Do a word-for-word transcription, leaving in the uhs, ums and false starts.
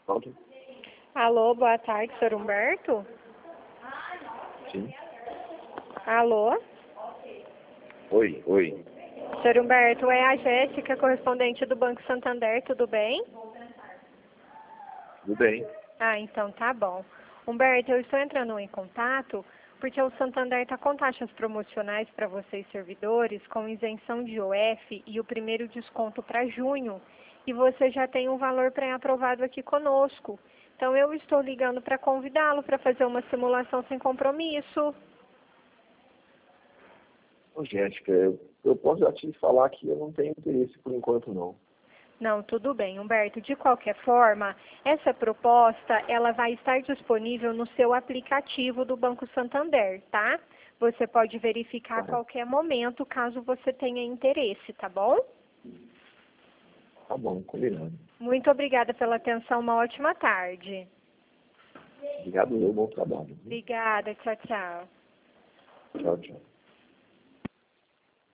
Pronto? Alô, boa tarde, senhor Humberto? Sim. Alô? Oi, oi. senhor Humberto, é a Jéssica, correspondente do Banco Santander, tudo bem? Tudo bem. Ah, então tá bom. Humberto, eu estou entrando em contato porque o Santander está com taxas promocionais para vocês servidores, com isenção de O F e o primeiro desconto para junho. E você já tem um valor pré-aprovado aqui conosco. Então eu estou ligando para convidá-lo para fazer uma simulação sem compromisso. Ô, Jéssica, eu, eu posso já te falar que eu não tenho interesse por enquanto, não. Não, tudo bem, Humberto. De qualquer forma, essa proposta ela vai estar disponível no seu aplicativo do Banco Santander, tá? Você pode verificar a Tá, qualquer momento, caso você tenha interesse, tá bom? tá bom, combinado. Muito obrigada pela atenção, uma ótima tarde. Obrigado, eu, bom trabalho. Obrigada, tchau, tchau. Tchau, tchau.